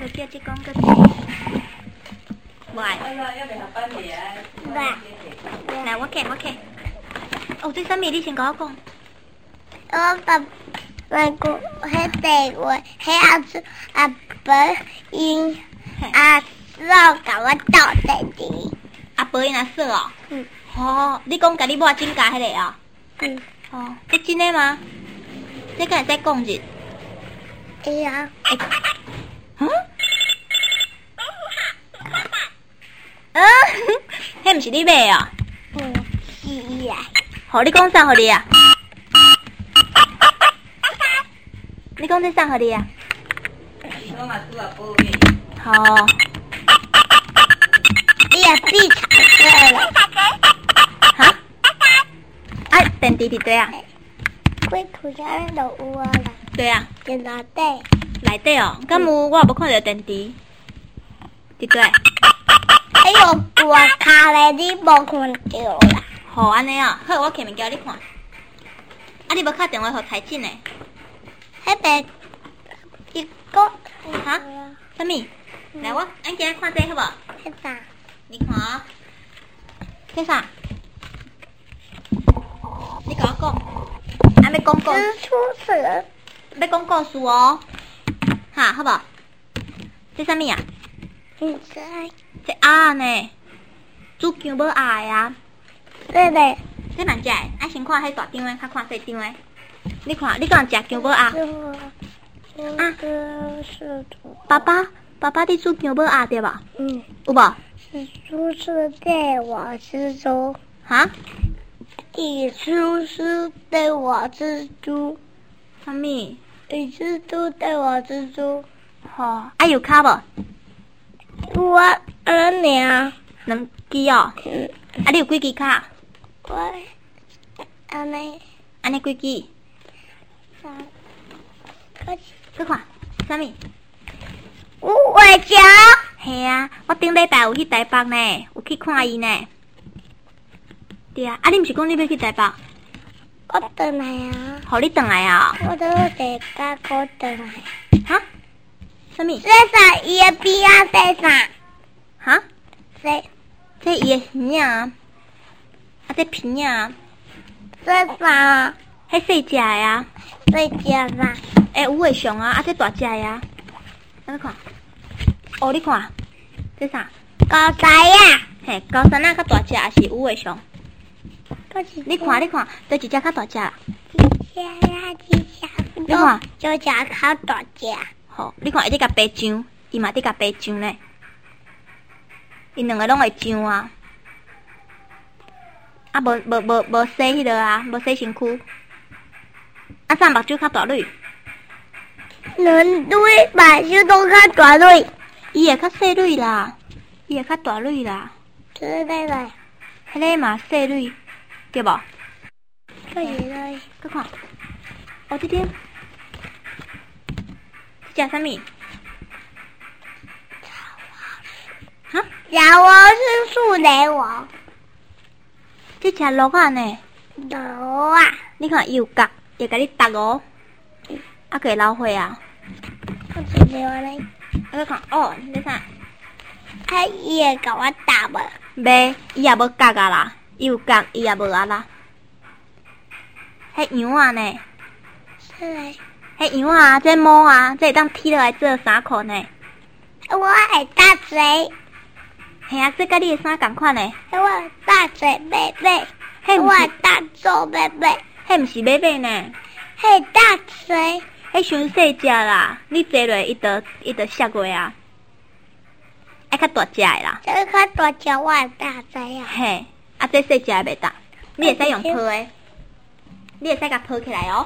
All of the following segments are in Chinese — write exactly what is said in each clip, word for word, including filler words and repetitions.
要叫这讲个。无爱。无。来，我看我看。哦，这啥物？你先甲我讲。 我爸爸讲，迄地话，迄阿叔阿伯因阿嫂甲我斗地地。 阿伯因阿嫂哦。 嗯。 哦，你讲甲你母亲家迄个啊？ 嗯。 哦，这真的吗？这敢会使讲日？ 会啊。 会。嗯？啊？迄毋是你买啊？ 嗯，是啊。 互你讲啥互你啊？你讲这啥互你啊？好。 你也闭草色了。 哈？啊，电池伫底啊？ 龟土下面都有啊啦。 对啊。 在内底。 内底哦，敢有我也无看到电池。伫底。 还有大卡嘞，你无看到啦。 好安尼哦，好，我摕物件你看。啊，你无敲电话互财进呢？ 迄边一个哈？啥物？来，我俺今日看这好无？ 迄啥？ 你看啊，这啥？你甲我讲，俺要讲故事。 蜘蛛丝。 要讲故事哦。哈，好无？这啥物啊？ 唔知。 这鸭呢？煮姜母鸭的啊。 对嘞。 这哪只的？啊，先看迄大张的，较看细张的。你看，你敢有食姜母鸭？啊。爸爸，爸爸，你煮姜母鸭对吧？ 嗯。 有无？ 是叔叔带我吃猪。 哈？ 你叔叔带我吃猪。 啥物？ 你吃猪带我吃猪。 吼，啊有卡无？ 我二娘。 两支哦。 嗯。 啊，你有几支卡？ 我安尼。 安尼几支？ 三。个。 去看，啥物？ 有尾桥。 嘿啊，我顶礼拜有去台北呢，有去看伊呢。对啊，啊你毋是讲你要去台北？ 我转来啊。 互你转来啊？ 我都得甲我转来。 哈？啥物？ 这啥？伊的边啊？这啥？ 哈？ 这？ 这伊的鱼啊，啊这片啊。 这啥？ 迄细只的啊。 细只啥？ 诶，有尾熊啊，啊这大只的啊。你看。哦，你看，这啥？ 高山呀。 嘿，高山啊，较大只，还是有尾熊？你看，你看，对一只较大只。 一只呀，一只。 你看， 就只较大只。 好，你看，伊伫甲爬墙，伊嘛伫甲爬墙呢。因两个拢会上啊。啊，无无无无洗迄落啊，无洗身躯。啊，啥目睭较大蕊？ 两蕊目睭都较大蕊。 伊会较细蕊啦，伊会较大蕊啦。 对对对。 迄个嘛细蕊，对无？ 对对。 佮看，哦，这点，这只啥物？哈？ 小王是树雷王。 这只鹿啊呢？ 鹿啊！ 你看伊有角，会甲你搭哦，啊，可以老血啊。 我知道嘞。 啊，佮看，哦，这啥？ 啊，伊会甲我搭无？ 袂，伊也无角啊啦，伊有角，伊也无啊啦。迄羊啊呢？ 是嘞。 迄羊啊，这毛啊，这会当剃落来做衫裤呢。 我会搭嘴。 嘿啊，这甲你的衫共款呢。 我会搭嘴妹妹。我会搭手妹妹。 迄毋是妹妹呢。 迄搭嘴。 迄伤细只啦，你坐落伊就伊就摔落啊。爱较大只的啦。 这较大只我会搭嘴啊。 嘿，啊这细只的袂搭，你会使用抱的，你会使甲抱起来哦。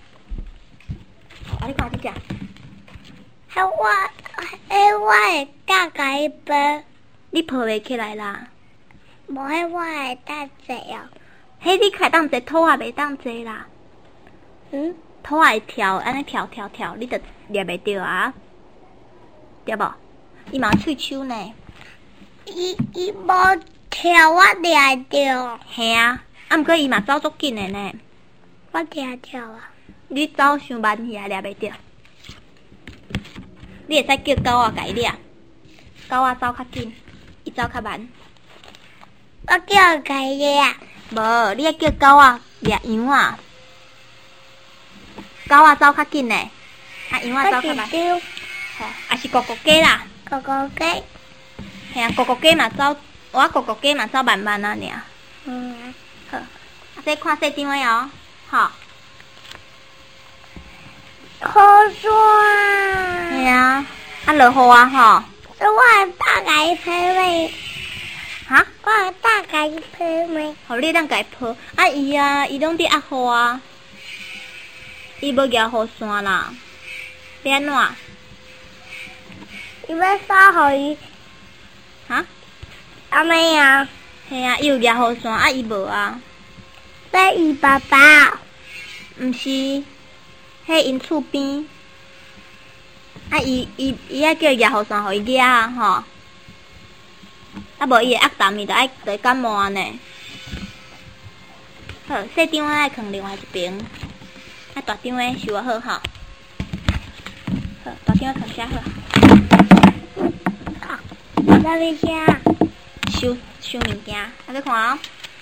啊，你看这只。 迄我，迄我会搭甲伊抱。 你抱袂起来啦。 无迄我会搭坐哦。 迄你开当坐，土也袂当坐啦。 嗯？ 土也会跳，安尼跳跳跳，你就抓袂着啊，对无？伊嘛喙手呢。 伊伊无跳，我抓着。 嘿啊，啊毋过伊嘛走足紧的呢。我抓跳啊。 你走伤慢去啊，抓袂着。 你会使叫狗仔甲伊掠，狗仔走较紧，伊走较慢。 我叫佢呀， 无，你要叫狗仔掠羊仔，狗仔走较紧呢，啊羊仔我走较慢。 是丢吼，啊是狗狗鸡啦， 狗狗雞。 嘿啊，狗狗鸡嘛走，我狗狗鸡嘛走慢慢啊尔。 嗯， 好，啊这看细张的哦，吼。 好爽！ 嘿啊，啊落雨啊吼， 是我大概拍未？ 哈， 我大概拍未？ 互你当家抱，啊伊啊，伊拢伫压雨啊，伊无举雨伞啦，要安怎？ 伊要扫互伊， 哈？ 阿妹啊， 嘿啊，伊有举雨伞，啊伊无啊， 要伊爸爸。 毋是，迄因厝边，啊伊伊伊爱叫伊举雨伞，互伊举啊吼，啊无伊会压淡，伊就爱就会感冒啊呢。好，细张爱放另外一边，啊大张诶收好吼，好，大张诶放写好。 那边先。 收收物件，啊，你看哦，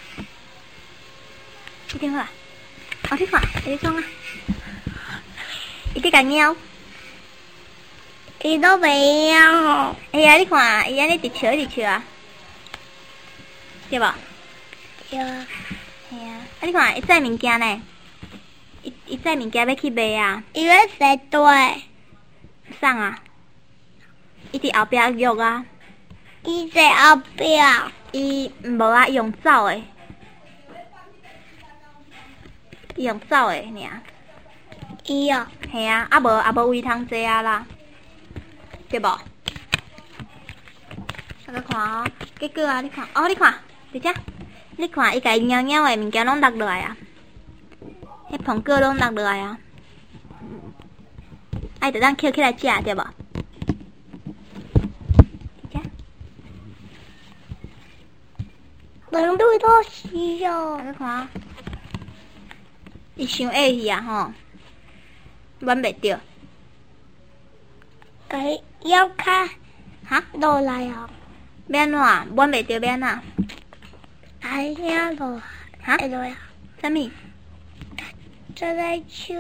你听好啊，哦，你看，你讲啊，伊伫甲猫， 伊都袂样吼。 哎呀，你看，伊安尼直笑直笑啊，对无？ 对啊。 嘿啊，啊，你看，伊载物件呢，伊伊载物件要去卖啊， 伊要谁对？ 送啊，伊伫后壁约啊， 伊在后壁。 伊无啊，伊用走诶，伊用走诶尔。 伊哦。 嘿啊，啊无啊无位通坐啊啦，对无？啊，你看哦，结果啊，你看，哦，你看，伫遮，你看伊家猫猫诶物件拢落落来啊，迄苹果拢落落来啊，啊，伊就当捡起来食，对无？伫遮， 人类都是哦啊，。你看哦，伊伤矮去啊吼，挽袂着， 给要看哈？ 落来哦。 要安怎？挽袂着要安怎？ 还要落来。 哈？ 会落来。 啥物？ 这在手。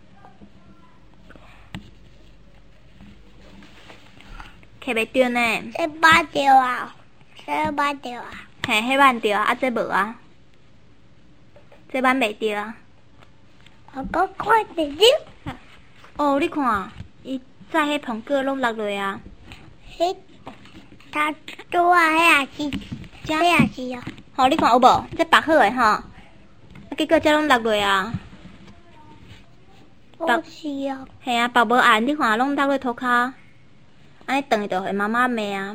摕袂着呢？ 这拔掉啊！这拔掉啊！ 嘿，迄挽着啊，啊这无啊，这挽袂着啊。 我讲快点点。 哦，你看，伊载迄苹果拢落落啊。 嘿，他多啊，遐是，遐是哦。 吼，你看有无？这绑好诶吼，啊结果这拢落落啊。 不是哦。 嘿啊，绑无按，你看拢落落涂骹，安尼断伊就会妈妈骂啊。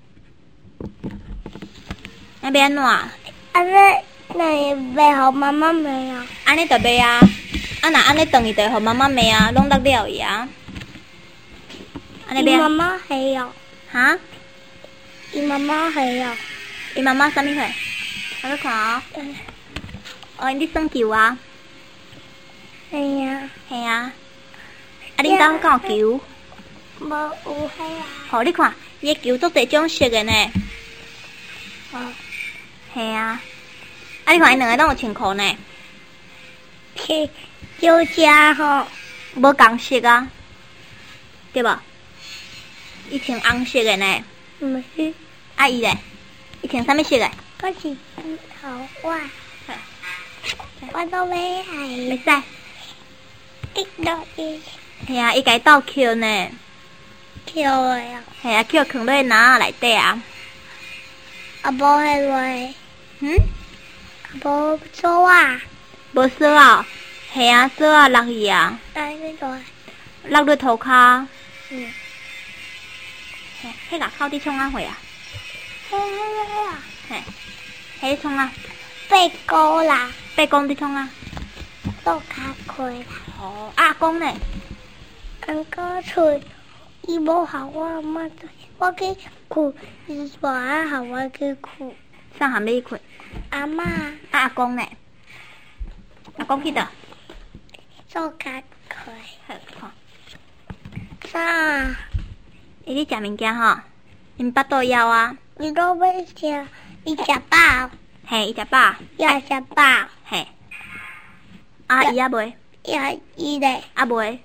啊，要安怎？ 啊，那那袂好妈妈没有。 安尼就袂啊。啊，若安尼断伊就会互妈妈骂啊，拢落了伊啊。安尼伊妈要妈还有， 哈？ 伊妈妈还有。 伊妈妈啥物货？啊，你看哦。 嗯。 哦，你算球啊？ 哎呀。 嘿啊。啊，恁兜敢有球？ 无有嘿啊。 吼，你看，伊个球足侪种色的呢。 哦。 嘿啊。啊，你看因两个拢有穿裤呢。 去就家吼。 无共色啊，对无？伊穿红色的呢。 毋是。 啊伊咧？伊穿啥物色的？ 我是好坏。我都没爱。 袂使。 一到一。 嘿啊，伊家斗捡呢。 捡的呀。 嘿啊，捡藏在篮仔内底啊。 啊，无迄落。 嗯？ 啊，无锁啊。 无锁啊？嘿啊，锁啊落去啊。 来迄落。 落落涂骹。 嗯。 嘿，迄个口伫创啊货啊？ 嘿嘿嘿啊。 嘿，迄创啊？ 八姑啦。 八公伫创啊？ 做卡开啦。 哦，阿公呢？ 阿公厝，伊无互我妈做，我去困，伊说啊，互我去困。 啥含你困？ 阿嬷。 啊，阿公呢？阿公去倒？ 做卡开。 好看。 啥？ 伊咧食物件吼，因巴肚枵啊。 伊都要食，伊食饱， 嘿，伊食饱。 也食饱。 嘿。啊，伊也袂。 也伊咧。 啊袂。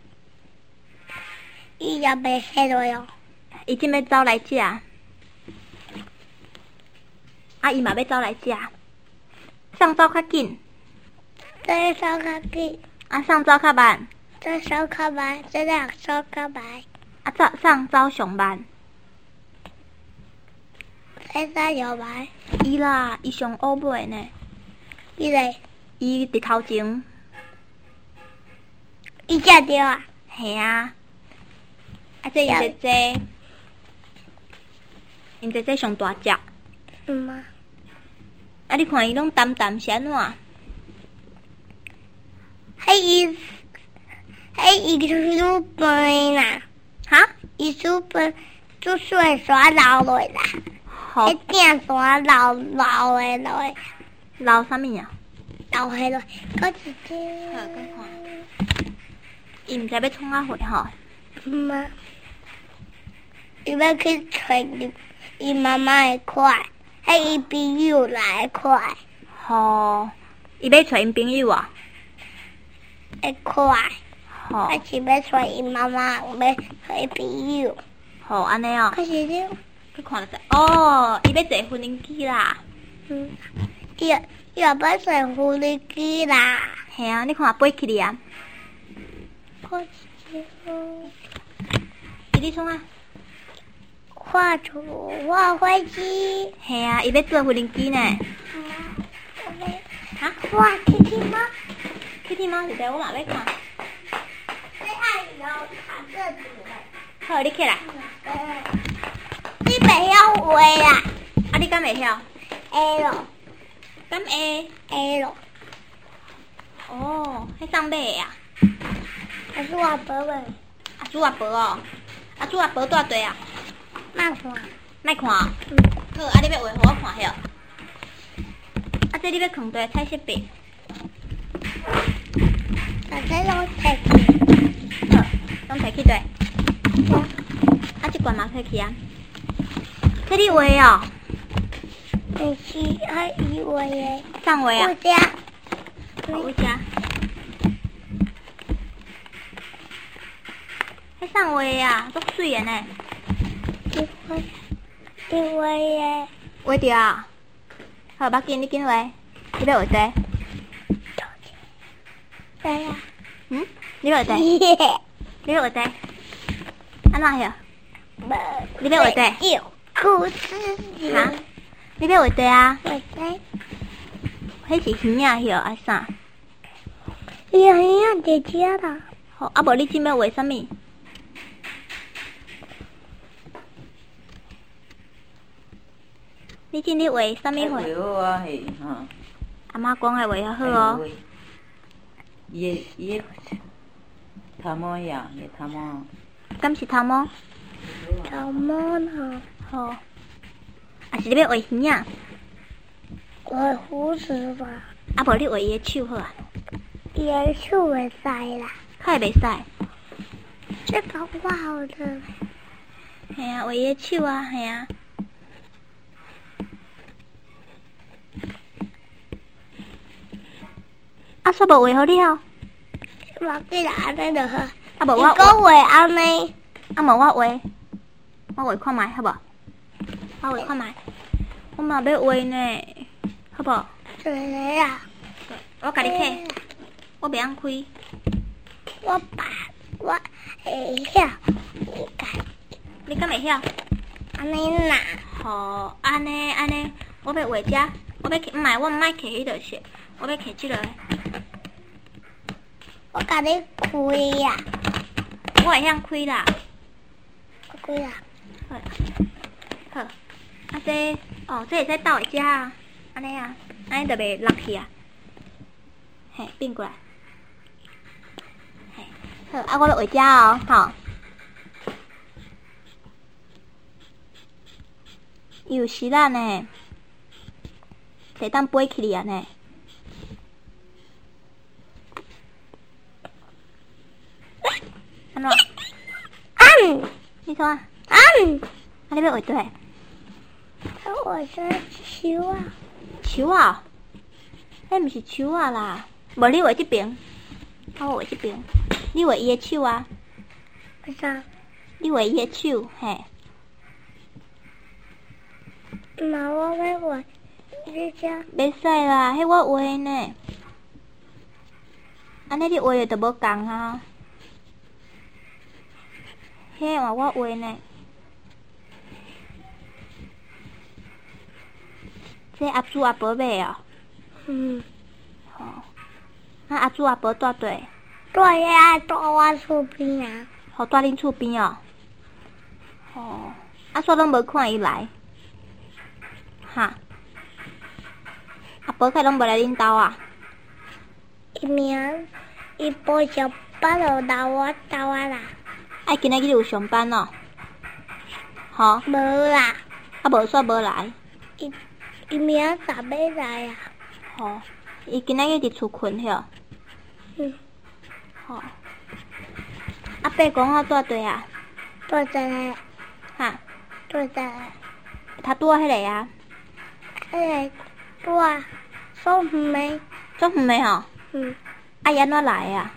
伊也袂食落哟。 伊正要走来食。啊，伊嘛要走来食。送走较紧。 这手较紧。 啊，送走较慢。 这手较慢，这两手较慢。 啊，走送走上慢。 这三有慢。 伊啦，伊上乌尾呢。 伊咧。 伊伫头前。 伊食着啊？ 嘿啊。啊，这因姐姐，因姐姐上大只。 嗯嘛。 啊，你看伊拢淡淡是安怎？ 迄伊，迄伊书本啦。 哈？ 伊书本做水刷流落啦。 好。 迄电刷流流诶落。 流啥物啊？ 流迄落，搁一只。 好，搁看。伊毋知要创啊会吼。 嗯嘛。伊要去找伊伊妈妈诶块，迄伊朋友来诶块。 吼，伊要找因朋友啊？ 会块。 吼。 还是要找伊妈妈，要找伊朋友。 吼，安尼哦。 可是你， 去看就知。哦，伊要坐无人机啦。 嗯。伊伊也要坐无人机啦。 嘿啊，你看飞起哩啊。 可是哦。 伊咧创啊？ 画图画飞机。 嘿啊，伊要坐无人机呢。 哈？画 Kitty 猫。 Kitty 猫是在我嘛要看。 你爱有看这图嘞？ 好，你起来。 你袂晓画啦？ 啊，你敢袂晓 ？A 咯。 敢 A A 咯。 哦，迄送马的啊？ 还是我伯伯？ 啊，主阿伯哦。啊，主阿伯住对啊？ 慢看。 莫看哦。嗯。好，啊，你要画互我看晓。啊，这你要藏对彩色笔。 把这拢摕去。 好，拢摕去对。啊，这罐嘛摕去啊。这你画哦？ 毋是，啊伊画的。 送画啊？ 有遮。 有遮。迄送画啊，足水的呢。 伊画，伊画的。 画着啊？好，要紧，你紧画。你要画地？ 对啊。 嗯？你要画地？你要画地？安怎样？你要画地？ 有故事。 哈？你要画地啊？ 画地。 迄是鱼仔晓，啊啥？ 伊有影姐姐啦。 好，啊无你今要画啥物？你今日画啥物画？ 画好啊，嘿，哈。 阿妈讲的画较好哦。 伊个伊个头毛呀，伊个头毛。 敢是头毛？ 头毛呢？ 好。啊是你要画鱼仔？ 画胡子吧。 啊无你画伊个手好啊。 伊个手会使啦。 较会袂使。 这个画好的。 系啊，画伊个手啊，系啊。啊，煞无画好了。 无记得安尼就好。 啊无我。 伊讲画安尼。 啊无我画，我画看觅好无？我画看觅，我嘛要画呢，好无？ 对啦。 我甲你摕，我袂晓开。 我把我会晓，你家。 你敢会晓？ 安尼啦。 好，安尼安尼，我要画遮，我要摕，毋係我毋爱摕迄个色，我要摕即个。 我甲你开呀。 我会晓开啦。 开啦。 好，好，啊这，哦这会使倒会遮啊，安尼啊，安尼就袂落去啊。嘿，变过来。嘿，好，啊我要画遮哦，吼。伊有时仔呢，会当飞起哩啊呢。安怎？ 嗯， 你说啊？ 啊？ 嗯， 啊，你要画对？ 我是球啊， 树啊？迄毋是树啊啦，无你画即边，我画即边，你画伊的手啊， 为啥？ 你画伊的手，嘿。 妈，我要画这只。 袂使啦，迄我画呢。安尼你画的就无共啊。迄换我画呢。这阿祖阿伯买哦。 嗯。 吼。啊阿祖阿伯住对？ 住遐住我厝边啊。 吼，住恁厝边哦。吼。啊，煞拢无看伊来。哈。阿伯开拢无来恁兜啊？ 伊明伊无上班就来我兜啊啦。 啊，今仔日有上班哦。吼。 无啦。 啊，无煞无来。 伊伊明仔载要来啊。 吼。伊今仔日伫厝困许。 嗯。 吼。啊，伯公我住对啊？ 住在个。 哈。 住在个。 他住迄个啊？ 迄个住啊，送远的。 足远的吼。 嗯。 啊，伊安怎来啊？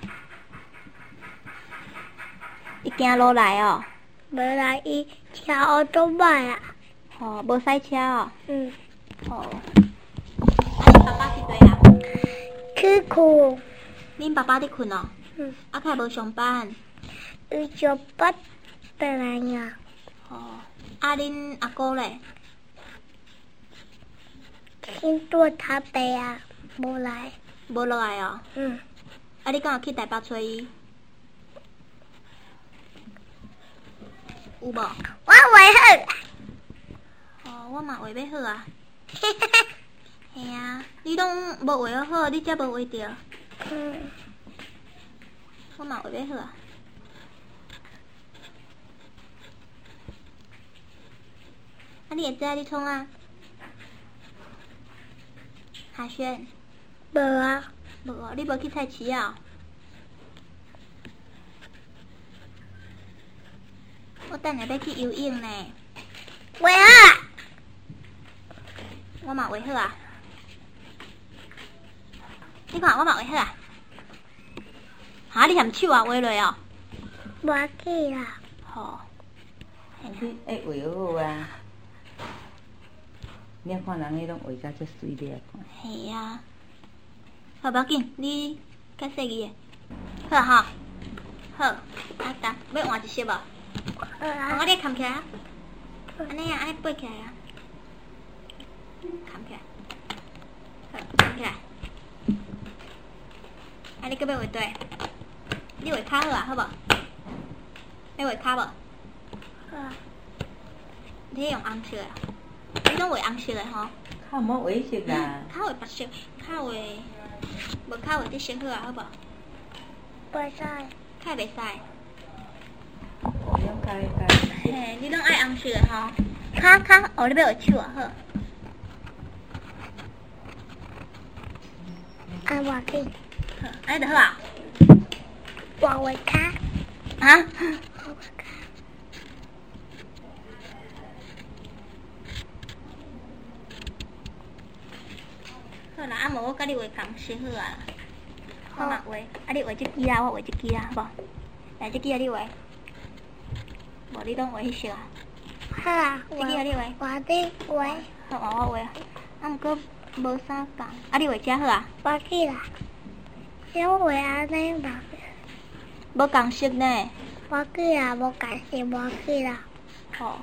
伊行路来哦。 无来，伊车奥多麦啊。 吼，无驶车哦。 嗯。 吼。啊，恁爸爸伫对啊？ 去困。 恁爸爸伫困哦。 嗯。 啊，开无上班。 伊上班回来呀。 吼。啊，恁阿姑咧？ 因住台北啊，无来。 无落来哦。 嗯。 啊，你敢有去台北找伊？有无？ 我画好。 哦，我嘛画要好啊。嘿啊，你拢无画好，你才无画着。 嗯。 我嘛画要好啊。啊，你会知影你创啊？夏萱。 无啊。 无哦，你无去菜市啊？我等下要去游泳呢。 画好。 我嘛画好啊。你看我嘛画好啊。哈，你嫌手啊画落哦？ 无要紧啦。 吼。 你爱画好啊。你看人迄拢画甲遮水，你来看。 系啊。好，无要紧，你较细个的。好啊吼。好，啊等，要换一色无？ 好啊。 我你扛起来啊。安尼啊，安尼背起来啊。扛起来。好，扛起来。啊，你搁要画对？你画骹好啊，好无？要画骹无？ 好啊。 你用红色啊？你拢画红色的吼？ 较毋好画色啦。 较画白色，较画无较画这色好啊，好无？ 袂使。 较袂使。 你拢改改。 嘿，你拢爱红色的吼？较较哦，你要画手啊，好。 啊，无要紧。 好，安尼就好啊。 我画骹。 啊？好啦，啊无我甲你画同色好啊。我嘛画，啊你画这支啊，我画这支啊，好无？来，这支啊你画，无你拢画迄色啊。 好啊。 这支啊你画。 我伫画。 好啊，我画。啊，毋过无啥共。啊，你画遮好啊？ 无要紧啦。小画安尼嘛。 无共色呢。 无要紧啦，无共色，无要紧啦。 吼。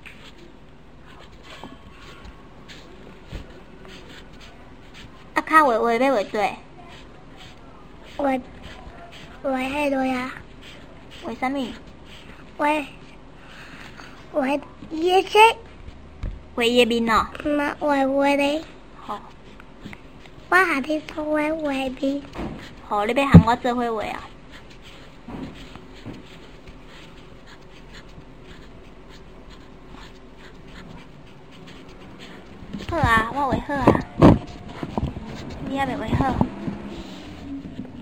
啊，骹画画要画对。 画画迄落啊。 画啥物？ 画画伊个色。 画伊个面哦。 毋嘛画画咧。 吼。 我下天做画画面。 吼，你要喊我做伙画啊？好啊，我画好啊。你还袂画好？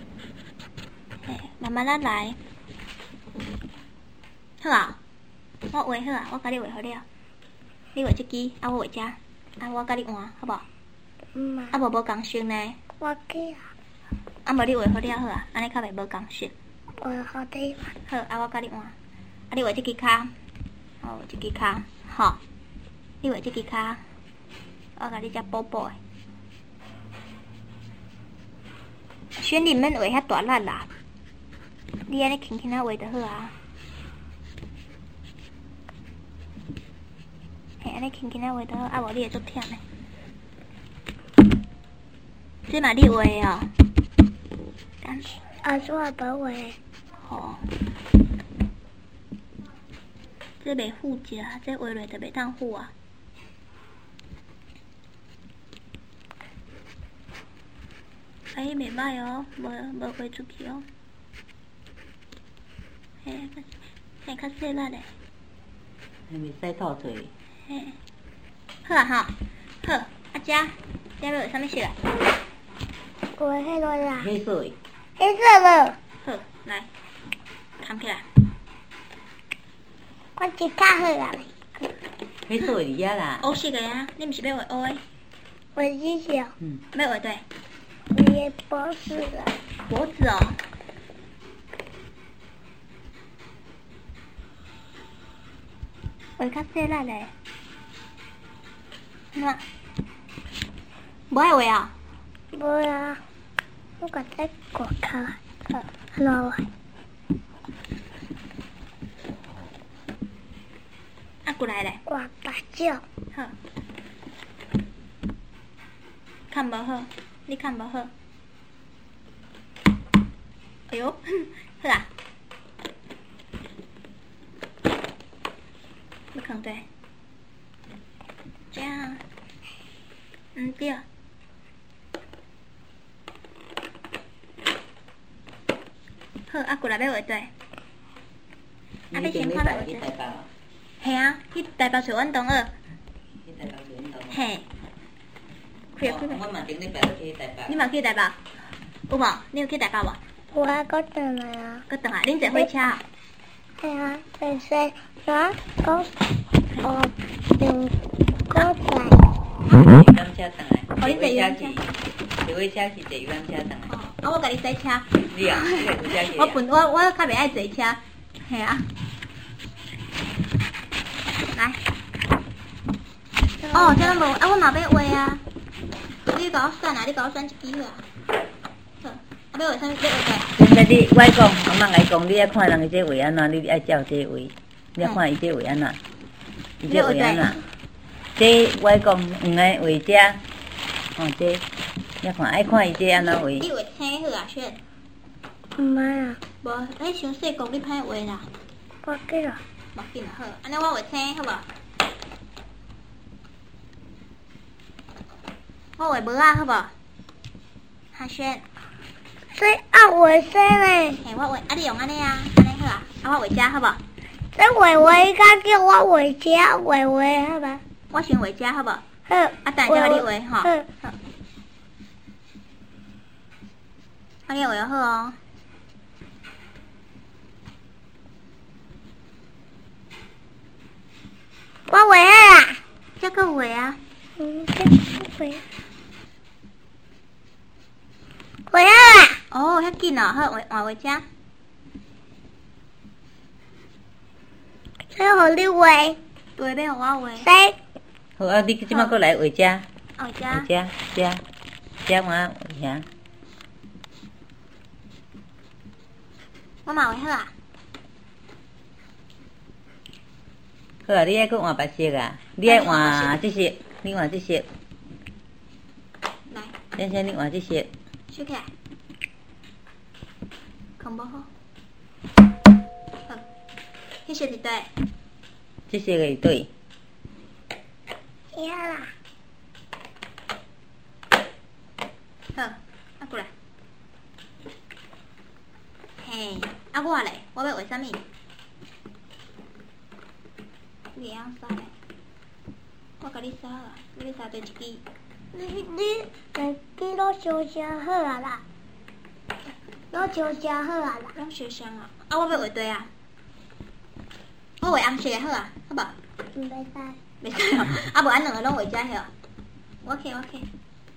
嘿，慢慢仔来。好啊，我我画好啊，我甲你画好了。你画这支，啊我画这，啊我甲你换，好无？ 嗯啊无无共色呢？ 我记啊， 啊无你画好了好啊，安尼较袂无共色。 我好地方。 好，啊我甲你换。啊你画这支骹，哦这支骹，吼。你画这支骹，我甲你遮补补的。选你免画遐大力啦，你安尼轻轻仔画就好啊。嘿，安尼轻轻仔画就好，啊无你会足忝的。这嘛你画的哦，干啊，是我不会。 吼，这袂附只，这画落就袂当附啊。哎，袂歹哦，无无画出去哦。嘿，嘿，较细粒的。 还袂使透出。 嘿，好啊吼，好，啊遮，遮要画啥物色啊？ 我黑了啦。 黑色的。 黑色的。 好，来，扛起来。 我只看好啊。 黑色的伫遐啦。 黑色的啊，你毋是要画黑的？ 我只想， 嗯。 要画对。 你的脖子了。 脖子哦。画较细粒嘞。那，无爱画啊？ 无啊，我甲在国考。好，好。 啊，过来咧。 画八角。 好。看无好，你看无好。哎哟，好啊。要放对。这样。嗯对。好，啊过来要画对。啊，要先看到对。嘿啊，去台北找阮同学。 去台北找阮同学。 嘿。开开我嘛顶礼拜去台北。 你嘛去台北？有无？你有去台北无？ 我还搁等来啊。 搁等啊？恁坐火车啊？ 系啊，但是我搁哦，用搁在。 游览车等来。 哦，你坐游览车。 坐火车是坐游览车等来。 哦，啊，我甲你坐车。 你啊，你坐火车去。 我笨，我我较袂爱坐车，系啊。来。哦，这拢无，啊，我嘛要画啊。你甲我选啊，你甲我选一支好啊。好，啊，要画啥物？要画对。 现在你，我讲，我妈来讲，你爱看人这画安怎，你爱照这画，你爱看伊这画安怎，伊这画安怎。这我讲，黄个画遮，哦这，你看爱看伊这安怎画。 你画青好啊，选。 唔爱啊。 无，迄伤细个，你歹画啦。 我记了。 无紧啦，好，安尼我画青好无？我画无啊，好无？下选。 所以啊，我说嘞。 嘿，我画，啊你用安尼啊，安尼好啊，啊我画遮好无？ 这画画甲叫我画遮画画好吧？ 我先画遮好无？ 好。 啊，等下再互你画吼。 好。 好。啊，你画好哦。 我画啊。 这个画啊。 嗯，这个画。画啊！ 哦，遐紧哦，好，画画画遮。 这互你画。 对，要互我画。 谁？ 好啊，你即马过来画遮。 画遮。 画遮，遮，遮我画遐。 我嘛画好啊。 好啊，你爱搁换白色啊？你爱换这色，你换这色。 来。 先生，你换这色。 收起来。空无好。好。迄色是对。 这色个对。 呀啦。 好，啊过来。嘿，啊我咧，我要画啥物？你样扫咧？我甲你扫啊，你要扫对一支。 你你在记录烧声好啊啦，录烧声好啊啦。 拢烧声啊！啊，我要画对啊。我我画红色的好啊，好无？ 唔袂使。 袂使哦，啊无咱两个拢画遮许哦。我去我去。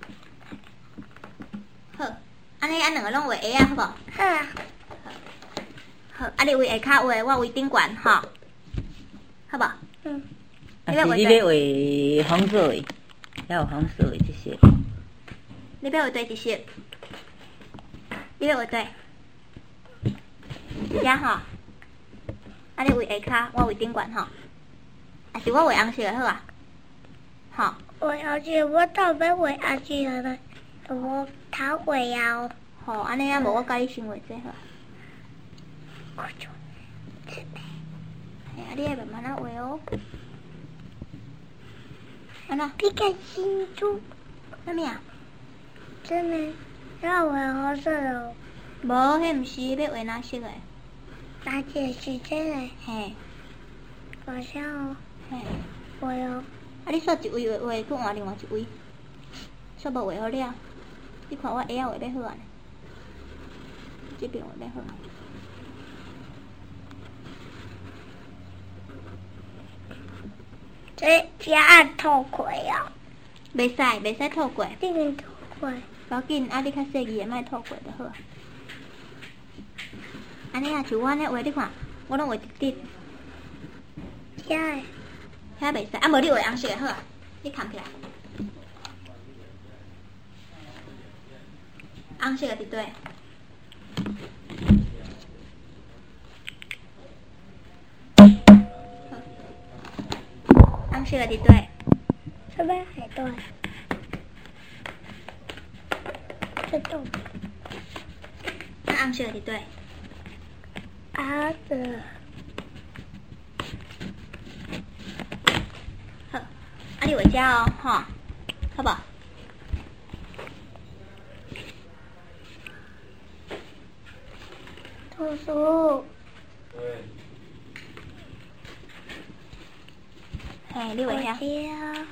好，安尼咱两个拢画 A 啊，好无？ 好啊。 好，啊你画下骹画，我画顶管吼，好无？ 嗯。 啊是你要画红色的，还有红色的这些。 你要画对一色？你要画对？遮吼，啊你画下骹，我画顶管吼。啊是我画红色的好啊？吼。 我要是我到尾画红色的，我头画啊。 吼，安尼啊无我甲你先画这好啊。 我就。 哎呀，你要慢慢啊画哦。安怎？ 你看清楚。 啥物啊？ 真的，要画红色的。 无，迄毋是要画哪色的？ 哪色是这个？ 嘿。 好像哦。 嘿。 画哦。 啊，你煞一位画画，佫换另外一位，煞无画好了。你看我下啊画要好啊呢，这边画要好。 这只按透过哦。 袂使，袂使透过。 这边透过。 无要紧，啊，你较细腻的，莫透过就好啊。安尼啊，像我安尼画，你看，我拢画直直。 遮个。 遐袂使，啊，无你画红色的好啊，你扛起来。红色的伫对。红色的伫对。 这边还对。这洞。 啊，红色的伫对。 啊的。 好，啊你画遮哦，吼，好无？ 图书。 嘿，你画遐。 遮。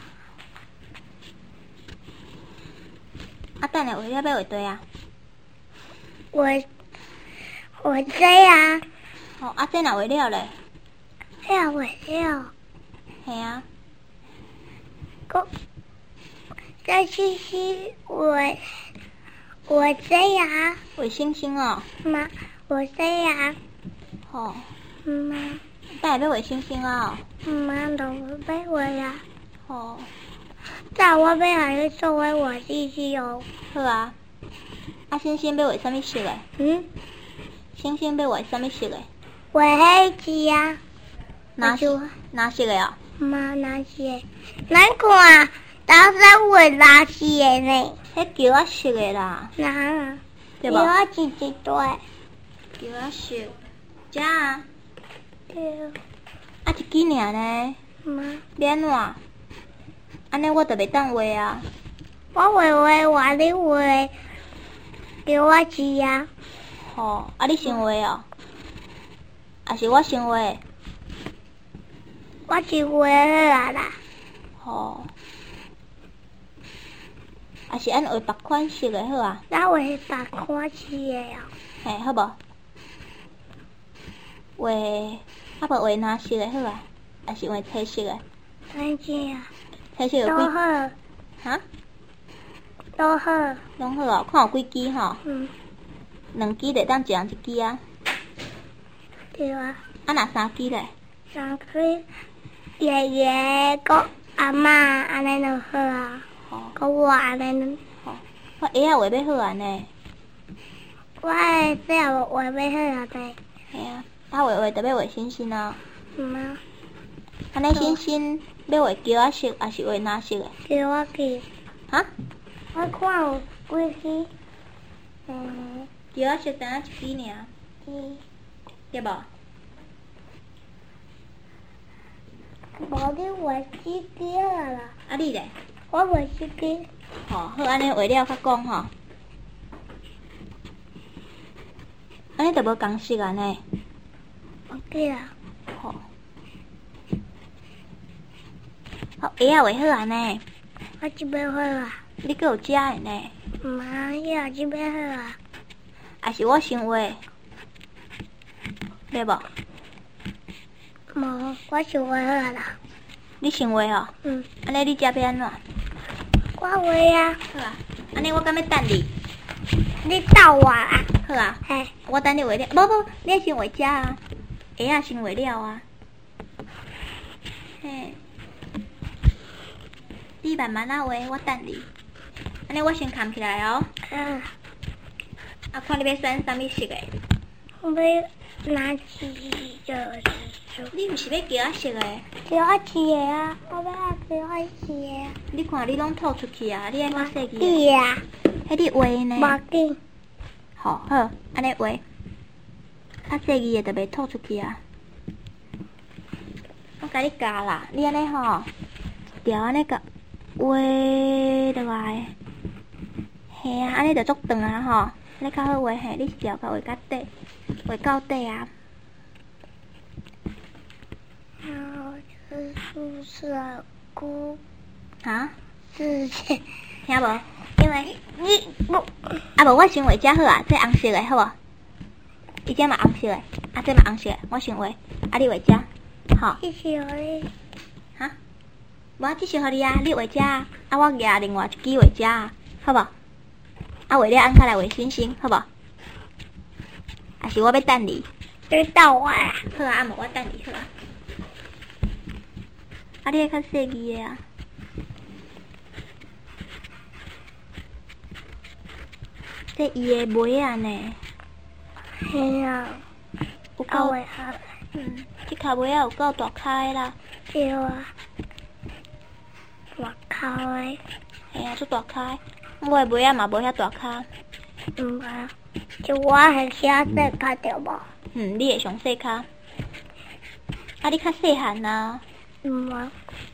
啊，等下画了要画对啊。 我我这啊。 哦，啊这若画了咧？ 了画了。 嘿啊。 我再试试我我这呀。 画星星哦。 妈，我这呀。 吼。 妈。 等下要画星星啊。 妈，都要画呀。 吼。 在我要还是作为我试试哦。 好啊。啊，星星要画啥物色的？ 嗯。 星星要画啥物色的？ 画黑字啊。 哪哪色的哦？ 妈，哪色的？咱看，当时画哪色的呢？ 迄桥仔色的啦。 哪？ 对无？ 桥仔是一对。 桥仔色，遮啊。 对。 啊，一支尔呢？ 妈。 免换。安尼我就袂当画啊。 我画画画你画，桥仔字啊。 吼，啊你先画哦？啊是我先画？ 我是画好啊啦。 吼。啊是按画别款色的好啊？ 咱画别款式的哦。 嘿，好无？画，啊无画哪色的好啊？啊是画彩色的？ 彩色啊。 彩色有几？ 都好。 哈？ 都好。 拢好哦，看有几支吼？ 嗯。 两支就当一人一支啊。 对啊。 啊若三支咧？ 三支，爷爷佮阿嬷安尼就好啊。 吼。 佮我安尼。 吼。我下啊画要好安尼。 我会这样画要好啊对。 系啊，啊画画特别画星星啊。 嗯啊。 安尼星星要画桥仔色，还是画哪色的？ 桥仔去。 哈？ 我看有几支。嗯。 桥仔色单一支尔。 嗯。 对无？ 无你画四支啊啦。 啊你咧？ 我画四支。 吼，好，安尼画了较讲吼。安尼就无共色安尼。 对啊。 吼。好，下啊画好安尼。 我这边好啊。 你阁有遮的呢？ 妈呀，这边好啊。 还是我先画？对无？ 无，我想话好啦。 你想话哦？ 嗯。 安尼你遮要安怎？ 我话啊。 好啊。安尼我敢要等你。 你斗我啊？ 好啊。 嘿。 我等你话了，无无，你先话遮啊。鞋啊，先话了啊。嘿。你慢慢啊话，我等你。安尼我先扛起来哦。 嗯。 啊，看你要选啥物色的？ 我要拿起就是说。 你毋是要叫我色的？ 叫我吃的啊！我要叫我吃的。 你看你拢吐出去啊！你爱较细支。 对啊。 迄你话呢？ 无紧。 好好，安尼话，较细支的就袂吐出去啊。我甲你教啦，你安尼吼，条安尼甲画落来，嘿啊，安尼就足长啊吼，安尼较好画嘿，你条甲画到底，画到底啊。 然后就是宿舍姑哈？ 之前听无？ 因为你不啊无，我先画遮好啊，这红色的好无？伊遮嘛红色的，啊这嘛红色的，我先画，啊你画遮，吼。 一起回。 哈？无，即是互你啊，你画遮啊，啊我举另外一支画遮啊，好无？啊画了按下来画星星，好无？还是我要等你？ 你斗我啊？ 好啊，啊无我等你好啊。啊，你较细支的啊？这伊的尾啊呢？ 嘿啊， 有够， 尾啊， 嗯，这脚尾啊有够大开啦。 对啊，大口的。 嘿啊，足大开，我的尾啊嘛无遐大开。 嗯啊，就我很小细卡对无？ 嗯，你会上细卡。啊，你较细汉啊。 嗯啊。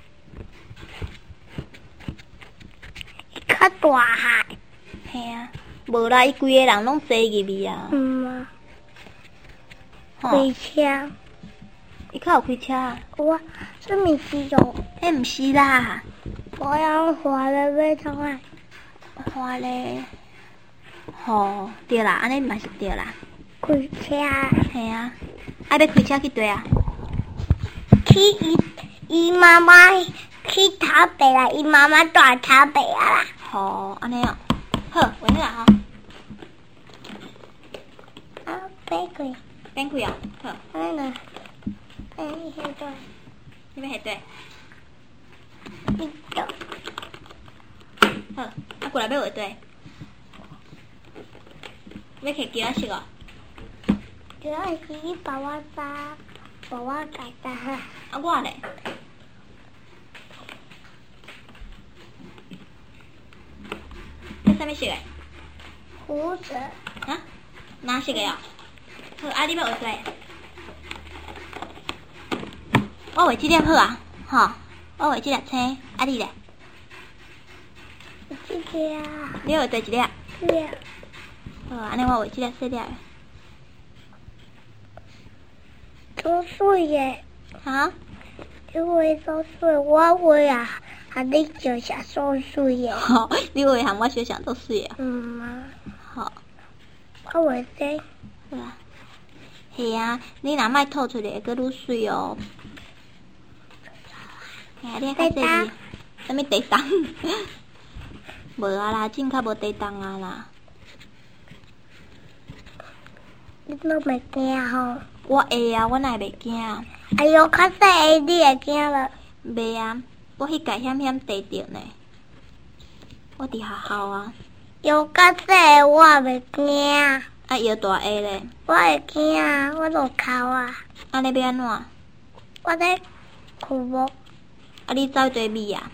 较大汉。 嘿啊，无啦，伊规个人拢坐入去啊。 嗯啊。 吼， 开车。 伊较有开车啊？ 我是咪是用？ 迄毋是啦， 我要滑了要创啊。 花咧。吼，对啦，安尼嘛是对啦。 开车。 嘿啊，啊要开车去佗啊？ 去伊伊妈妈去台北啦，伊妈妈住台北啊啦。 吼，安尼哦。好，画好啊吼。 啊，变开。 变开哦，好。 安尼呢？哎，现在。 你要下对？ 你走。 好，啊过来要画对。要摕胶仔色哦。 主要是你把我扎，把我改扎。 啊我咧。这啥物色的？ 胡子。 啊？哪色的哦？好，啊你要画对。我画这粒好啊，吼，我画这粒青，啊你咧？ 这个啊。 你画对一粒？ 这个。 好啊，安尼我画这粒细粒的。 做水的。 哈？ 你画做水，我画啊，啊你就写做水的。 吼，你画含我小想做水的。 嗯啊。 好。 我画这。 好啊。是啊，你若莫吐出来，会阁愈水哦。嘿啊，你较细致。啥物地动？无啊啦，真较无地动啊啦。 你都袂惊吼？ 我会啊，我哪会袂惊啊？ 哎呦，较细个你会惊无？ 袂啊，我迄届险险地着呢。我伫学校啊。 有较细个我袂惊。 啊，摇大下咧。 我会惊啊，我落哭啊。 安尼要安怎？ 我咧哭无。 啊，你走对米啊？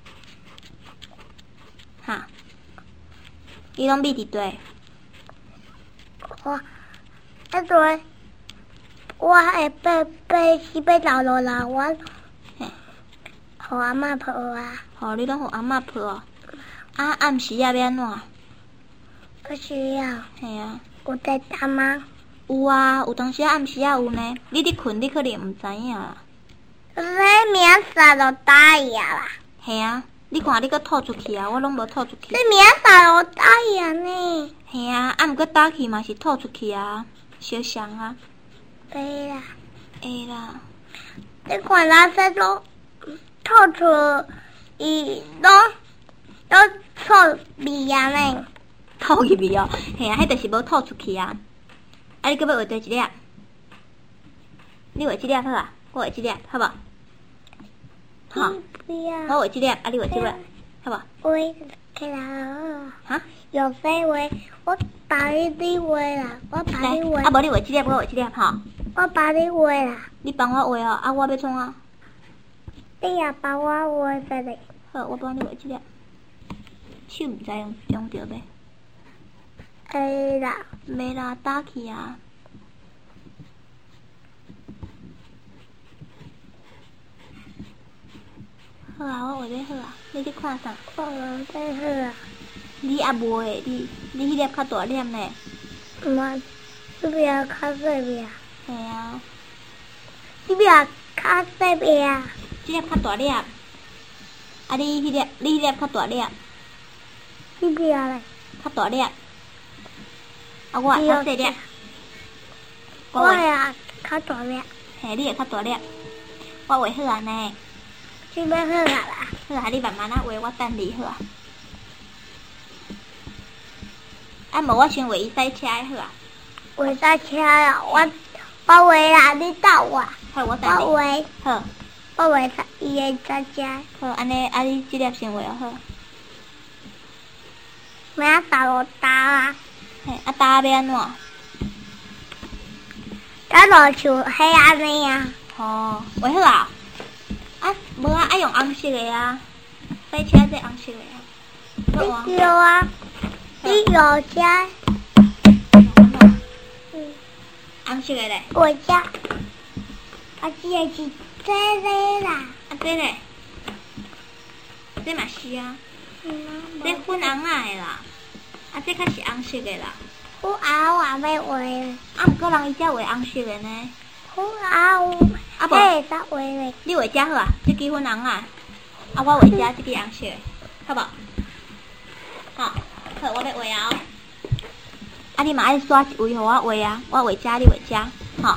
哈？你拢米伫对？ 我，迄阵我会爬爬去要流落来，我嘿， 互阿嬷抱啊。 吼，你拢互阿嬷抱哦。啊，暗时啊要安怎？ 我需要。 嘿啊。 有在打吗？ 有啊，有当时啊暗时啊有呢。你伫困，你可能毋知影啦。 这明仔就打伊啊啦。 嘿啊，你看你搁吐出去啊，我拢无吐出去。 这明仔就打伊啊呢。 嘿啊，啊毋过打去嘛是吐出去啊，小伤啊。 会啦。 会啦。 你看那些都透出伊都都臭味啊呢。 吐入去哦，嘿啊，迄就是无吐出去啊。啊，你搁要画第一粒？你画一粒好啊，我画一粒，好无？好， 不要。 我画一粒，啊，你画一粒，好无？ 我起来了。 哈？ 有飞位，我把你你画啦，我把来， 你画。 啊，无你画一粒，我画一粒，吼。 我把你画啦。 你帮我画哦，啊，我要创啊。 你也帮我画一个。 好，我帮你画一粒。手毋知用用着袂？ 会啦。 袂啦，打去啊。好啊，我画要好啊，你去看啥？ 我们在好啊。 你也无诶，你你迄粒较大粒呢。 唔，这边较细边。 系啊。 这边较细边。 这粒较大粒。啊，你迄粒，你迄粒较大粒。 这边嘞。 较大粒。啊，我较细粒。 我也较大粒。 嘿，你也较大粒。我画好啊呢。 这边好啊啦。 好啊，你慢慢啊画，我等你好啊。啊，无我先画伊赛车的好啊。 画赛车啊，我我画啦，你等我。 好，我等你。 我画。 好。 我画伊的赛车。 好，安尼啊，你这粒先画哦好。 明仔打落打啊。 嘿，啊打要安怎？ 打落像迄安尼啊。 哦，画好啊。啊，无啊，爱用红色的啊。赛车这红色的啊。 你有啊？你有车？嗯。 红色的嘞。 我车。啊，这个是这个啦。 啊，这嘞。这嘛是啊。这粉红仔的啦。啊，这较是红色的啦。 粉红我要画。 啊，毋过人伊遮画红色的呢。 粉红。啊无。会使画嘞。 你画遮好啊，这支粉红啊。啊，我画遮这支红色的，好无？好，好，我要画啊。啊，你嘛爱刷一位互我画啊，我画遮，你画遮，吼。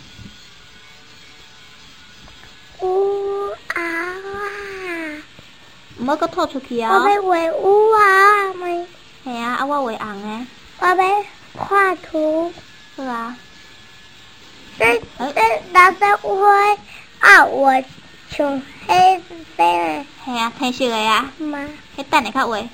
有啊。 毋好搁吐出去啊。 我要画有啊咪。 系啊，啊我画红的。 我要画图。 好啊。 这这蓝色灰啊，我像黑色的。 系啊，褪色的啊。 妈。 迄等下较画。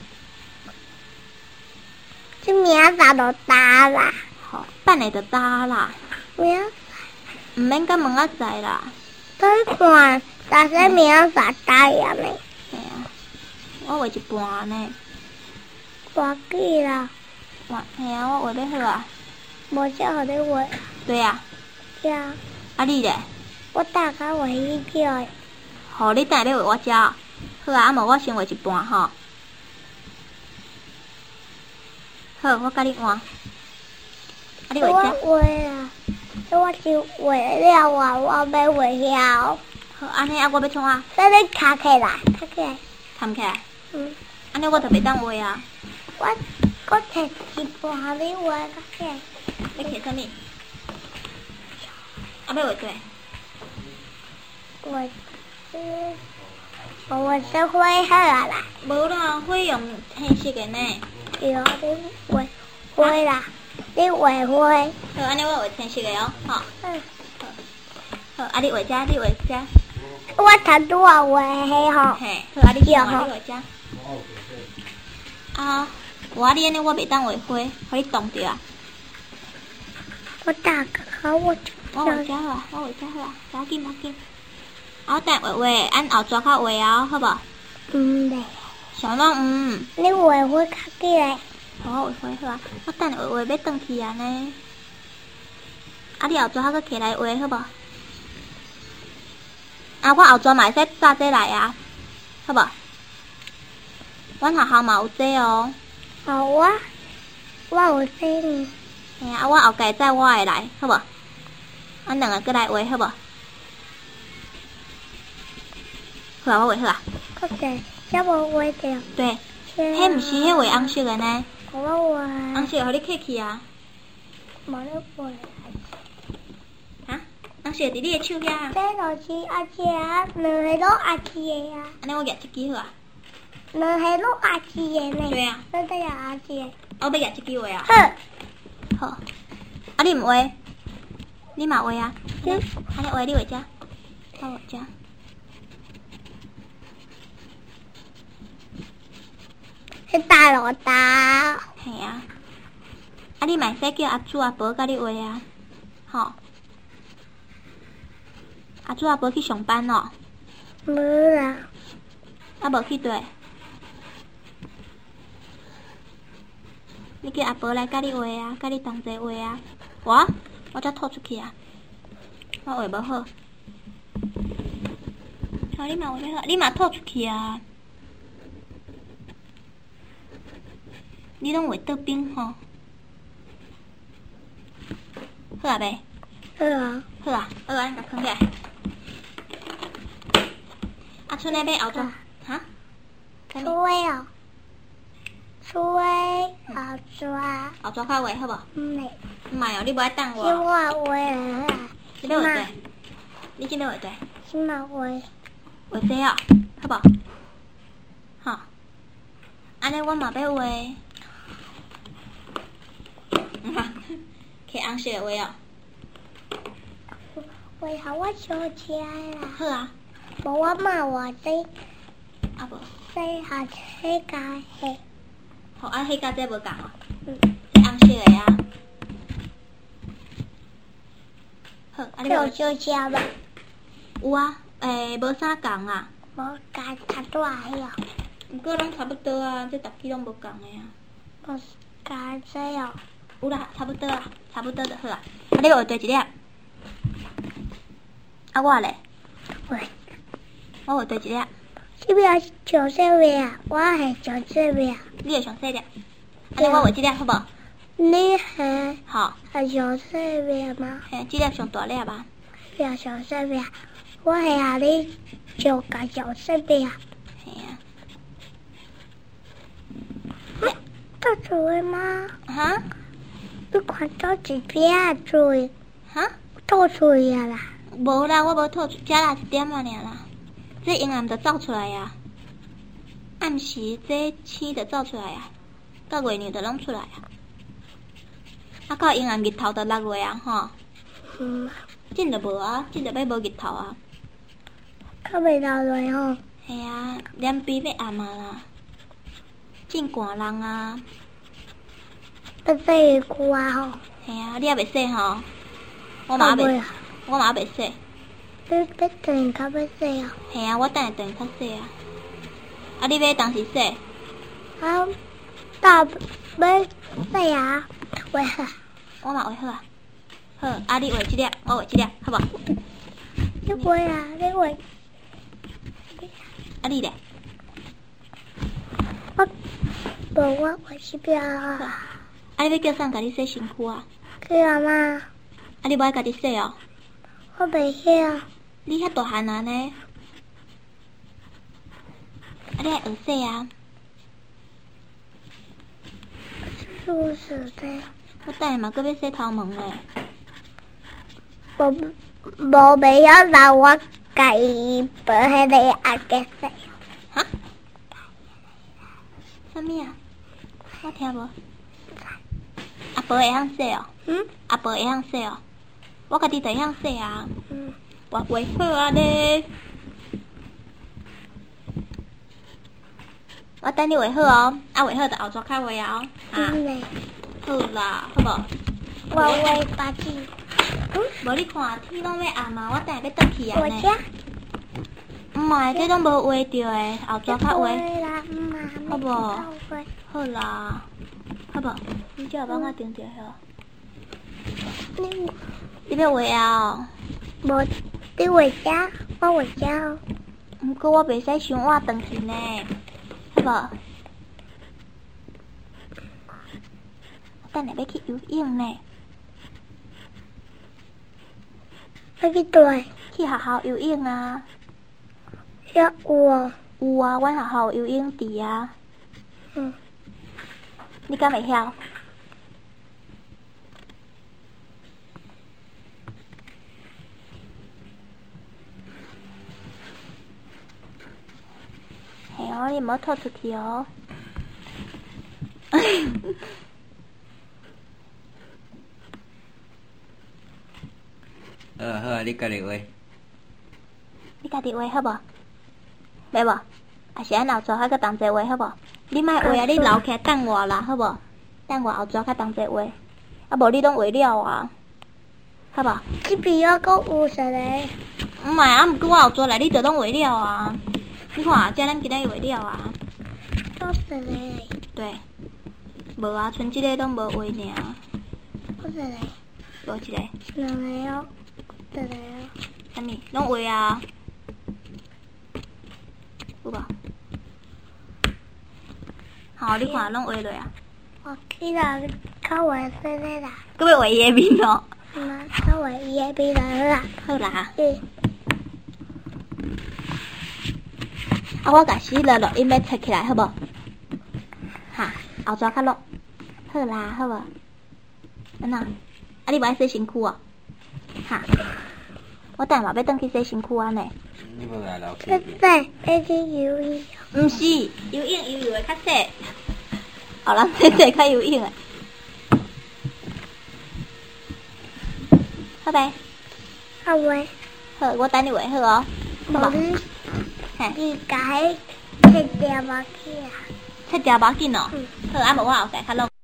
这明仔就打啦。 好，等下就打啦。 明仔。 毋免甲问仔知啦。 再看，但是明仔打呀呢。 系啊，我画一半呢。 画记啦。 画，系啊，我画要好啊。 无啥互你画。 对啊。 对啊。 啊你咧？ 我大概画迄叫的。 好，你等下要画我遮。好啊，啊无我先画一半吼。好，我甲你换。啊，你画遮。 我画啦，我是画了啊，我要画了。 好，安尼啊，我要创啊。 说你卡起来，卡起来。 摊起来。 嗯。 安尼我就袂当画啊。 我我摕一半你画卡起来。 要摕啥物？啊，要画对。 我是我是灰色啦。 无啦，会用黑色的呢。 对啊，你画灰啦，你画灰。 好，安尼我画青色的哦，吼。 嗯。 好，啊你画遮，你画遮。 我头拄啊画迄吼。 嘿，好，啊你先画，你画遮。啊，无啊你安尼我袂当画花，互你冻着啊。 我大个好我。 我画遮好啊，我画遮好啊，要紧要紧。啊，我等下画画，按后抓较画啊，好无？ 嗯嘞。 想拢嗯。 你画花较起来。 好，我画花好啊，我等下画画要转去啊呢。啊，你后抓较起来画好无？啊，我后抓嘛会使炸这来啊，好无？阮学校嘛有这哦。 好啊，我有这呢。 嘿啊，我后盖载我会来，好无？阮两个过来画，好无？好啊，我画好啊。 OK，这无画着。 对，迄毋是迄画红色的呢。 我画。红色互你客气啊。 无咧画。 哈？ 红色伫你的手遐。 这就是阿姐啊，两个都阿姐的啊。 安尼我举一支好啊。 两个都阿姐的呢。 对啊。 这个也阿姐。 我要举一支画啊。 好。 好。啊，你毋画？你嘛画啊？安尼安尼画你画遮，我画遮。 是大罗大。 嘿啊。啊，你嘛使叫阿祖阿伯甲你画啊，吼。阿祖阿伯去上班咯。 无啦。 啊，无去对。你叫阿伯来甲你画啊，甲你同齐画啊。我我才吐出去啊，我画无好。好，你嘛画要好，你嘛吐出去啊。你拢画倒边吼。好啊袂？ 好啊。 好啊，好啊，你甲放起来。啊，剩下要后怎？哈？ 出尾哦。出尾后抓。 后抓较画好无？ 嗯嘞。 唔系哦，你无爱等我。 是我画的。 你要画对？你今要画对？ 是嘛画？ 画这哦，好无？吼。安尼我嘛要画。摕红色的画哦。 画好我小车啦。 好啊。 无我嘛画这。 啊无。 这下这家嘿。 好，啊，迄甲这无共哦。 嗯。 这红色的啊。好，啊你有小车吧？ 有啊，诶，无啥共啊。 无共差多迄哦。 毋过拢差不多啊，这逐支拢无共的啊。 无共这哦。 有啦，差不多啊，差不多就好啊。啊，你画对一粒。啊，我咧。 画。 我画对一粒。 这边上细粒啊，我系上细粒。 你会上细粒。安尼我画这粒好无？ 你系。 好。 系上细粒吗？ 嘿，这粒上大粒啊。 呀，上细粒。我系下你上个上细粒。 嘿啊。 到嘴吗？ 哈？ 你看到一边嘴。 哈？ 吐嘴啊啦。 无啦，我无吐出，遮啦一点啊尔啦。这阴暗就走出来啊，暗时这星就走出来啊，到月亮就拢出来啊。啊，到阴暗日头就落月啊，吼。 嗯。 真就无啊，真就要无日头啊。 较袂落落吼。 系啊，连边要暗啊啦，真寒人啊。 要洗裤啊吼。 系啊，你也袂洗吼？我嘛袂，我嘛袂洗。 你要等较要洗啊？ 系啊，我等下等较洗啊。啊，你要当时洗？ 啊，到要洗啊，画好。 我嘛画好啊。好，啊，你画一粒，我画一粒，好无？ 你画啊，你画。 啊，你咧？ 我无我画一边啊。 啊，你要叫啥？甲你洗身躯啊？ 去啊妈。 啊，你无爱家己洗哦？ 我袂晓。 你遐大汉啊呢？啊，你爱学洗啊？ 是是的。 我等下嘛，搁要洗头毛咧。 无无袂晓让我家己把迄个阿给洗。 哈？啥物啊？我听无。阿婆会晓洗哦？ 嗯？ 阿婆会晓洗哦？我家己就会晓洗啊。 嗯。 我画好啊咧。我等你画好哦，啊画好就后抓较画啊。啊。好啦，好无？ 我画八字。 嗯？无你看天拢要暗啊，我等下要倒去啊呢。 我遮。 毋係，這都無畫着誒，後抓較畫。好無？好啦，好無？你只有幫我定着嗬。 你你要畫啊？ 無，你畫遮，我畫遮。 毋過我袂使傷晚轉去呢，好無？我等下要去游泳呢。 要去佗？ 去學校游泳啊。 遐有哦。 有啊，阮學校游泳池啊。 嗯。 你敢會曉？ 哦，你唔好吐出去哦。 呃，好啊，你家己画。 你家己画好无？袂无？啊是安后做较较同齐画好无？你莫画啊！你留起来等我啦，好无？等我后做较同齐画，啊无你拢画了啊，好无？ 这边我讲有啥嘞？ 毋係啊，毋過我後做來，你就攏畫了啊！你看，遮咱今日畫了啊。 有啥嘞？ 對，無啊，剩即個攏無畫爾。 有啥嘞？ 無一個。 两个哦，啥嘞哦？ 啥物？攏畫啊。有無？好，你看攏畫落啊。 我記得較畫啥嘞啦？ 佮要畫伊個面哦。 媽，較畫伊個邊來啦？ 好啦。 嗯。 啊，我甲死了錄音要切起來，好無？哈，後抓較錄。好啦，好無？安怎？啊，你無愛洗身軀哦？哈，我等下嘛要轉去洗身軀安尼。 你無來留對對，要去游泳。 毋是，游泳游泳會較細，後人洗洗較游泳誒。好唄。 好畫。 好，我等你畫好哦。好無？嘿。 你解切掉無去啊？ 切掉無要緊哦。 嗯。 好，啊無我後擺較錄。